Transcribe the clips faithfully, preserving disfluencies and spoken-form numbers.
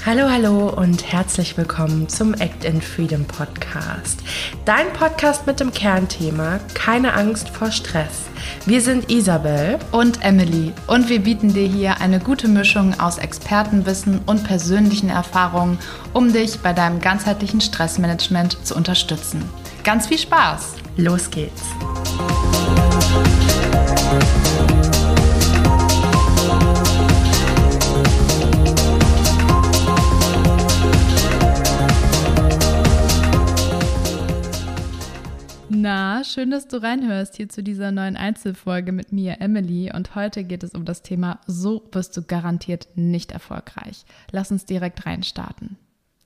Hallo, hallo und herzlich willkommen zum Act in Freedom Podcast. Dein Podcast mit dem Kernthema Keine Angst vor Stress. Wir sind Isabel und Emily und wir bieten dir hier eine gute Mischung aus Expertenwissen und persönlichen Erfahrungen, um dich bei deinem ganzheitlichen Stressmanagement zu unterstützen. Ganz viel Spaß! Los geht's! Na, schön, dass du reinhörst hier zu dieser neuen Einzelfolge mit mir, Emily. Und heute geht es um das Thema So wirst du garantiert nicht erfolgreich. Lass uns direkt reinstarten.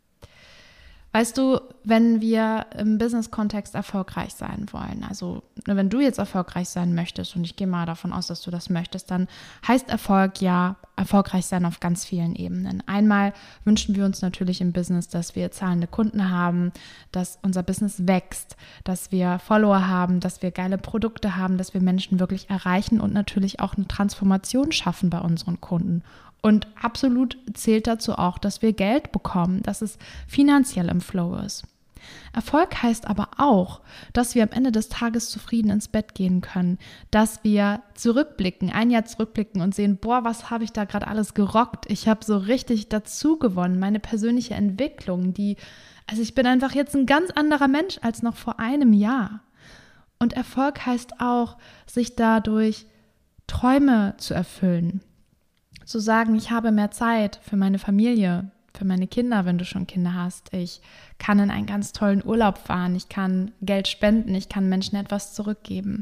Weißt du, wenn wir im Business-Kontext erfolgreich sein wollen, also wenn du jetzt erfolgreich sein möchtest, und ich gehe mal davon aus, dass du das möchtest, dann heißt Erfolg ja erfolgreich sein auf ganz vielen Ebenen. Einmal wünschen wir uns natürlich im Business, dass wir zahlende Kunden haben, dass unser Business wächst, dass wir Follower haben, dass wir geile Produkte haben, dass wir Menschen wirklich erreichen und natürlich auch eine Transformation schaffen bei unseren Kunden. Und absolut zählt dazu auch, dass wir Geld bekommen, dass es finanziell im Flow ist. Erfolg heißt aber auch, dass wir am Ende des Tages zufrieden ins Bett gehen können, dass wir zurückblicken, ein Jahr zurückblicken und sehen, boah, was habe ich da gerade alles gerockt? Ich habe so richtig dazu gewonnen, meine persönliche Entwicklung, die, also ich bin einfach jetzt ein ganz anderer Mensch als noch vor einem Jahr. Und Erfolg heißt auch, sich dadurch Träume zu erfüllen. Zu sagen, ich habe mehr Zeit für meine Familie, für meine Kinder, wenn du schon Kinder hast. Ich kann in einen ganz tollen Urlaub fahren, ich kann Geld spenden, ich kann Menschen etwas zurückgeben.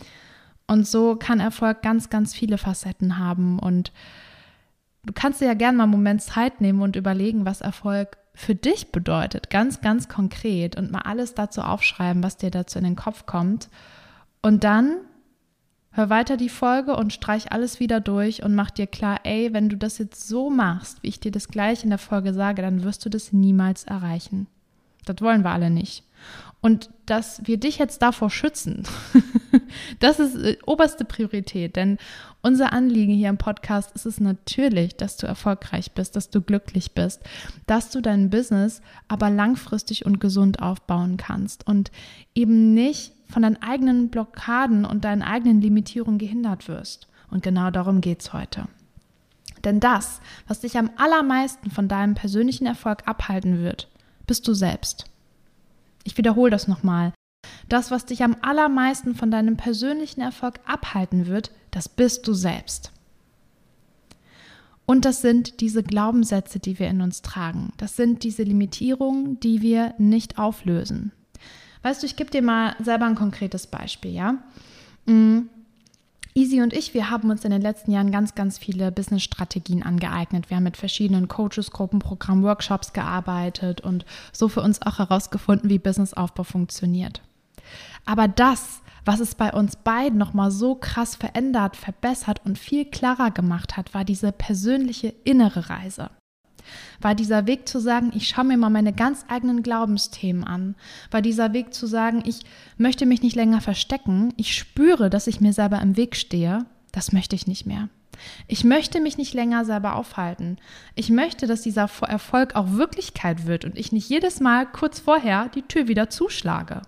Und so kann Erfolg ganz, ganz viele Facetten haben. Und du kannst dir ja gerne mal einen Moment Zeit nehmen und überlegen, was Erfolg für dich bedeutet, ganz, ganz konkret. Und mal alles dazu aufschreiben, was dir dazu in den Kopf kommt. Und dann hör weiter die Folge und streich alles wieder durch und mach dir klar, ey, wenn du das jetzt so machst, wie ich dir das gleich in der Folge sage, dann wirst du das niemals erreichen. Das wollen wir alle nicht. Und dass wir dich jetzt davor schützen, das ist äh, oberste Priorität, denn unser Anliegen hier im Podcast ist es natürlich, dass du erfolgreich bist, dass du glücklich bist, dass du dein Business aber langfristig und gesund aufbauen kannst und eben nicht von deinen eigenen Blockaden und deinen eigenen Limitierungen gehindert wirst. Und genau darum geht's heute. Denn das, was dich am allermeisten von deinem persönlichen Erfolg abhalten wird, bist du selbst. Ich wiederhole das nochmal. Das, was dich am allermeisten von deinem persönlichen Erfolg abhalten wird, das bist du selbst. Und das sind diese Glaubenssätze, die wir in uns tragen. Das sind diese Limitierungen, die wir nicht auflösen. Weißt du, ich gebe dir mal selber ein konkretes Beispiel, ja? Mhm. Easy und ich, wir haben uns in den letzten Jahren ganz, ganz viele Business-Strategien angeeignet. Wir haben mit verschiedenen Coaches, Gruppenprogrammen, Workshops gearbeitet und so für uns auch herausgefunden, wie Businessaufbau funktioniert. Aber das, was es bei uns beiden nochmal so krass verändert, verbessert und viel klarer gemacht hat, war diese persönliche innere Reise. War dieser Weg zu sagen, ich schaue mir mal meine ganz eigenen Glaubensthemen an. War dieser Weg zu sagen, ich möchte mich nicht länger verstecken. Ich spüre, dass ich mir selber im Weg stehe. Das möchte ich nicht mehr. Ich möchte mich nicht länger selber aufhalten. Ich möchte, dass dieser Erfolg auch Wirklichkeit wird und ich nicht jedes Mal kurz vorher die Tür wieder zuschlage.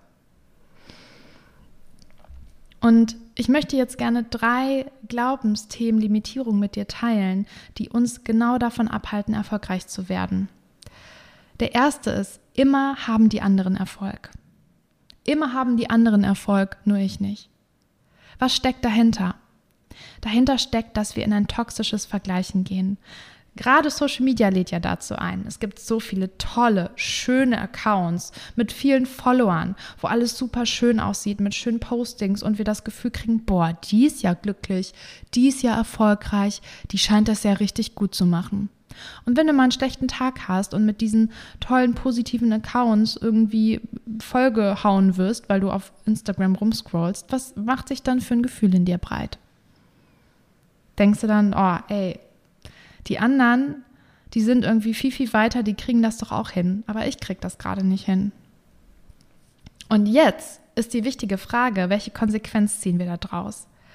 Und ich möchte jetzt gerne drei Glaubensthemen, Limitierungen mit dir teilen, die uns genau davon abhalten, erfolgreich zu werden. Der erste ist, immer haben die anderen Erfolg. Immer haben die anderen Erfolg, nur ich nicht. Was steckt dahinter? Dahinter steckt, dass wir in ein toxisches Vergleichen gehen. Gerade Social Media lädt ja dazu ein. Es gibt so viele tolle, schöne Accounts mit vielen Followern, wo alles super schön aussieht, mit schönen Postings und wir das Gefühl kriegen, boah, die ist ja glücklich, die ist ja erfolgreich, die scheint das ja richtig gut zu machen. Und wenn du mal einen schlechten Tag hast und mit diesen tollen, positiven Accounts irgendwie vollgehauen wirst, weil du auf Instagram rumscrollst, was macht sich dann für ein Gefühl in dir breit? Denkst du dann, oh, ey, die anderen, die sind irgendwie viel, viel weiter, die kriegen das doch auch hin. Aber ich krieg das gerade nicht hin. Und jetzt ist die wichtige Frage, welche Konsequenz ziehen wir da draus?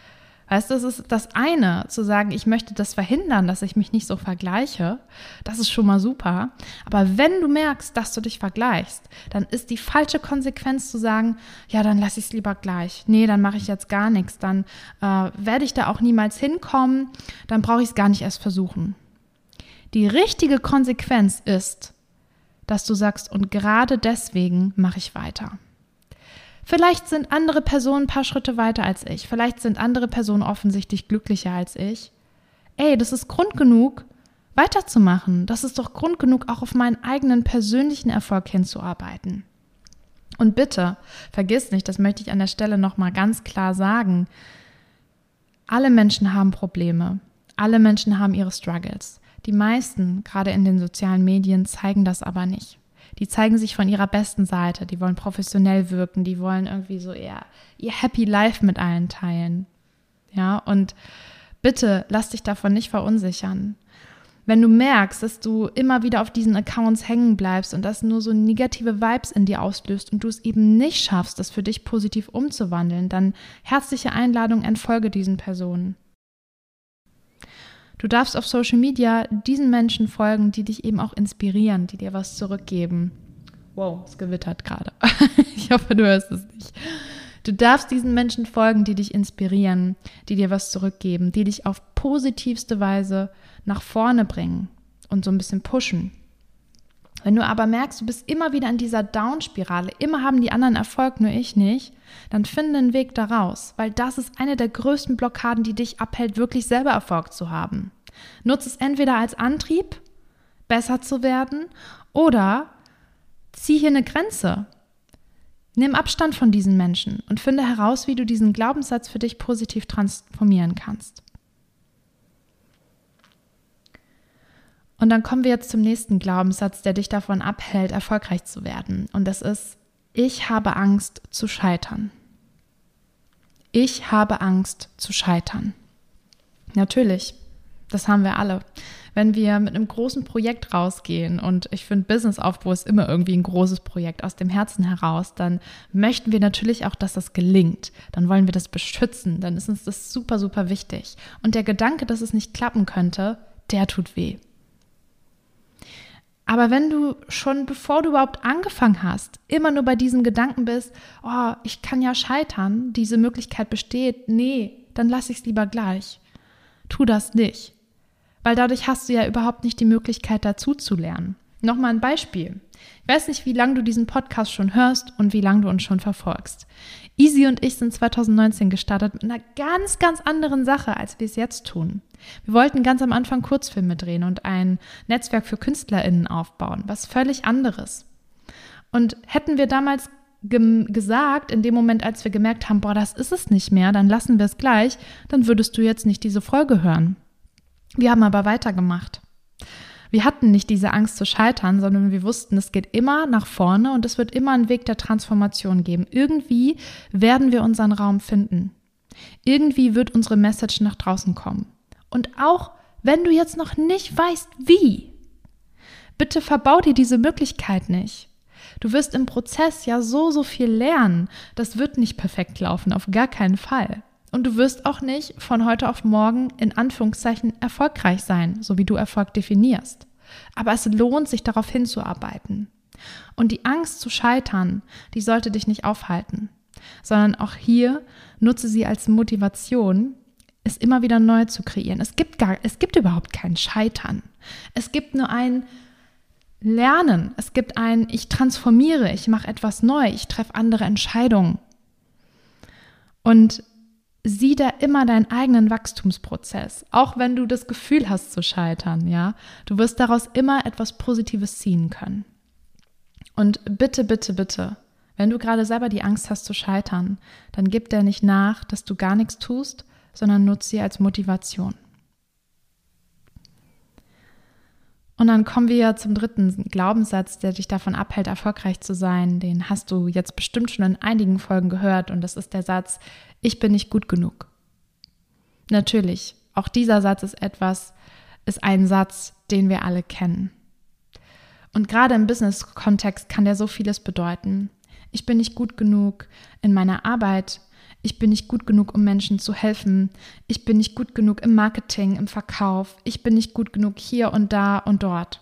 Weißt du, es ist das eine, zu sagen, ich möchte das verhindern, dass ich mich nicht so vergleiche. Das ist schon mal super. Aber wenn du merkst, dass du dich vergleichst, dann ist die falsche Konsequenz zu sagen, ja, dann lasse ich es lieber gleich. Nee, dann mache ich jetzt gar nichts. Dann äh, werde ich da auch niemals hinkommen. Dann brauche ich es gar nicht erst versuchen. Die richtige Konsequenz ist, dass du sagst, und gerade deswegen mache ich weiter. Vielleicht sind andere Personen ein paar Schritte weiter als ich. Vielleicht sind andere Personen offensichtlich glücklicher als ich. Ey, das ist Grund genug, weiterzumachen. Das ist doch Grund genug, auch auf meinen eigenen persönlichen Erfolg hinzuarbeiten. Und bitte, vergiss nicht, das möchte ich an der Stelle nochmal ganz klar sagen, alle Menschen haben Probleme. Alle Menschen haben ihre Struggles. Die meisten, gerade in den sozialen Medien, zeigen das aber nicht. Die zeigen sich von ihrer besten Seite, die wollen professionell wirken, die wollen irgendwie so eher ihr Happy Life mit allen teilen. Ja, und bitte lass dich davon nicht verunsichern. Wenn du merkst, dass du immer wieder auf diesen Accounts hängen bleibst und das nur so negative Vibes in dir auslöst und du es eben nicht schaffst, das für dich positiv umzuwandeln, dann herzliche Einladung, entfolge diesen Personen. Du darfst auf Social Media diesen Menschen folgen, die dich eben auch inspirieren, die dir was zurückgeben. Wow, es gewittert gerade. Ich hoffe, du hörst es nicht. Du darfst diesen Menschen folgen, die dich inspirieren, die dir was zurückgeben, die dich auf positivste Weise nach vorne bringen und so ein bisschen pushen. Wenn du aber merkst, du bist immer wieder in dieser Down-Spirale, immer haben die anderen Erfolg, nur ich nicht, dann finde einen Weg da raus, weil das ist eine der größten Blockaden, die dich abhält, wirklich selber Erfolg zu haben. Nutze es entweder als Antrieb, besser zu werden, oder zieh hier eine Grenze. Nimm Abstand von diesen Menschen und finde heraus, wie du diesen Glaubenssatz für dich positiv transformieren kannst. Und dann kommen wir jetzt zum nächsten Glaubenssatz, der dich davon abhält, erfolgreich zu werden. Und das ist, ich habe Angst zu scheitern. Ich habe Angst zu scheitern. Natürlich, das haben wir alle. Wenn wir mit einem großen Projekt rausgehen, und ich finde, Businessaufbau ist immer irgendwie ein großes Projekt aus dem Herzen heraus, dann möchten wir natürlich auch, dass das gelingt. Dann wollen wir das beschützen, dann ist uns das super, super wichtig. Und der Gedanke, dass es nicht klappen könnte, der tut weh. Aber wenn du schon, bevor du überhaupt angefangen hast, immer nur bei diesem Gedanken bist, oh, ich kann ja scheitern, diese Möglichkeit besteht, nee, dann lass ich es lieber gleich. Tu das nicht, weil dadurch hast du ja überhaupt nicht die Möglichkeit, dazu zu lernen. Nochmal ein Beispiel. Ich weiß nicht, wie lange du diesen Podcast schon hörst und wie lange du uns schon verfolgst. Easy und ich sind zwanzig neunzehn gestartet mit einer ganz, ganz anderen Sache, als wir es jetzt tun. Wir wollten ganz am Anfang Kurzfilme drehen und ein Netzwerk für KünstlerInnen aufbauen, was völlig anderes. Und hätten wir damals ge- gesagt, in dem Moment, als wir gemerkt haben, boah, das ist es nicht mehr, dann lassen wir es gleich, dann würdest du jetzt nicht diese Folge hören. Wir haben aber weitergemacht. Wir hatten nicht diese Angst zu scheitern, sondern wir wussten, es geht immer nach vorne und es wird immer einen Weg der Transformation geben. Irgendwie werden wir unseren Raum finden. Irgendwie wird unsere Message nach draußen kommen. Und auch wenn du jetzt noch nicht weißt, wie, bitte verbau dir diese Möglichkeit nicht. Du wirst im Prozess ja so, so viel lernen. Das wird nicht perfekt laufen, auf gar keinen Fall. Und du wirst auch nicht von heute auf morgen in Anführungszeichen erfolgreich sein, so wie du Erfolg definierst. Aber es lohnt sich, darauf hinzuarbeiten. Und die Angst zu scheitern, die sollte dich nicht aufhalten, sondern auch hier nutze sie als Motivation, es immer wieder neu zu kreieren. Es gibt gar, es gibt überhaupt kein Scheitern. Es gibt nur ein Lernen. Es gibt ein, ich transformiere, ich mache etwas neu, ich treffe andere Entscheidungen. Und sieh da immer deinen eigenen Wachstumsprozess, auch wenn du das Gefühl hast zu scheitern, ja. Du wirst daraus immer etwas Positives ziehen können. Und bitte, bitte, bitte, wenn du gerade selber die Angst hast zu scheitern, dann gib dir nicht nach, dass du gar nichts tust, sondern nutze sie als Motivation. Und dann kommen wir zum dritten Glaubenssatz, der dich davon abhält, erfolgreich zu sein. Den hast du jetzt bestimmt schon in einigen Folgen gehört und das ist der Satz, ich bin nicht gut genug. Natürlich, auch dieser Satz ist etwas, ist ein Satz, den wir alle kennen. Und gerade im Business-Kontext kann der so vieles bedeuten. Ich bin nicht gut genug in meiner Arbeit, Ich bin nicht gut genug, um Menschen zu helfen. Ich bin nicht gut genug im Marketing, im Verkauf. Ich bin nicht gut genug hier und da und dort.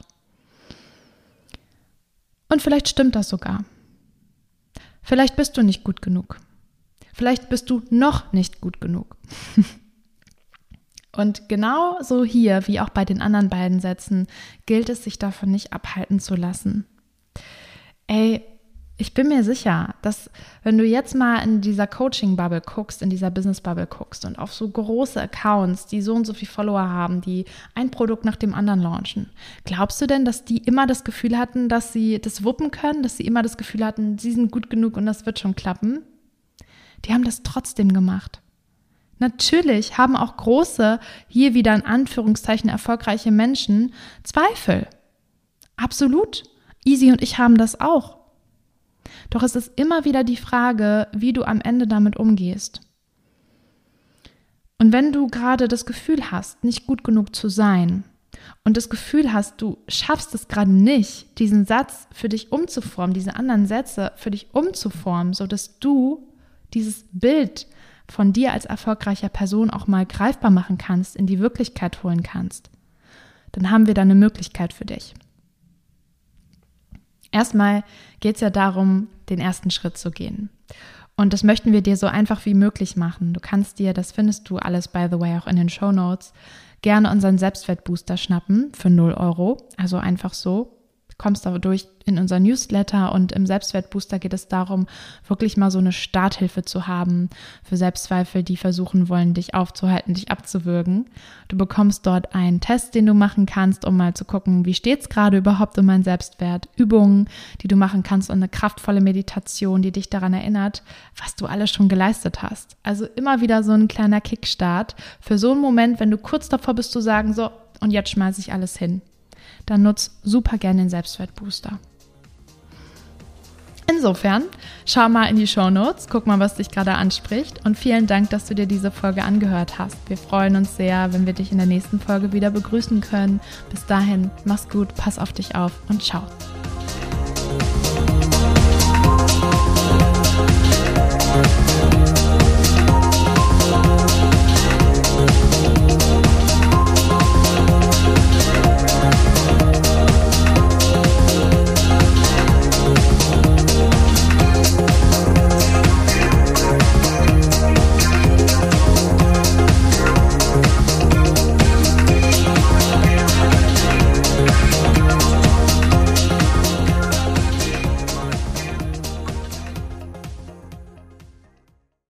Und vielleicht stimmt das sogar. Vielleicht bist du nicht gut genug. Vielleicht bist du noch nicht gut genug. Und genauso hier, wie auch bei den anderen beiden Sätzen, gilt es, sich davon nicht abhalten zu lassen. Ey, ich bin mir sicher, dass wenn du jetzt mal in dieser Coaching-Bubble guckst, in dieser Business-Bubble guckst und auf so große Accounts, die so und so viele Follower haben, die ein Produkt nach dem anderen launchen, glaubst du denn, dass die immer das Gefühl hatten, dass sie das wuppen können, dass sie immer das Gefühl hatten, sie sind gut genug und das wird schon klappen? Die haben das trotzdem gemacht. Natürlich haben auch große, hier wieder in Anführungszeichen erfolgreiche Menschen Zweifel. Absolut. Easy und ich haben das auch. Doch es ist immer wieder die Frage, wie du am Ende damit umgehst. Und wenn du gerade das Gefühl hast, nicht gut genug zu sein und das Gefühl hast, du schaffst es gerade nicht, diesen Satz für dich umzuformen, diese anderen Sätze für dich umzuformen, sodass du dieses Bild von dir als erfolgreicher Person auch mal greifbar machen kannst, in die Wirklichkeit holen kannst, dann haben wir da eine Möglichkeit für dich. Erstmal geht es ja darum, den ersten Schritt zu gehen. Und das möchten wir dir so einfach wie möglich machen. Du kannst dir, das findest du alles, by the way, auch in den Shownotes, gerne unseren Selbstwertbooster schnappen für null Euro. Also einfach so. Du kommst dadurch in unser Newsletter und im Selbstwertbooster geht es darum, wirklich mal so eine Starthilfe zu haben für Selbstzweifel, die versuchen wollen, dich aufzuhalten, dich abzuwürgen. Du bekommst dort einen Test, den du machen kannst, um mal zu gucken, wie steht es gerade überhaupt um meinen Selbstwert. Übungen, die du machen kannst und eine kraftvolle Meditation, die dich daran erinnert, was du alles schon geleistet hast. Also immer wieder so ein kleiner Kickstart für so einen Moment, wenn du kurz davor bist zu sagen, so, und jetzt schmeiße ich alles hin. Dann nutz super gerne den Selbstwertbooster. Insofern, schau mal in die Shownotes, guck mal, was dich gerade anspricht und vielen Dank, dass du dir diese Folge angehört hast. Wir freuen uns sehr, wenn wir dich in der nächsten Folge wieder begrüßen können. Bis dahin, mach's gut, pass auf dich auf und ciao.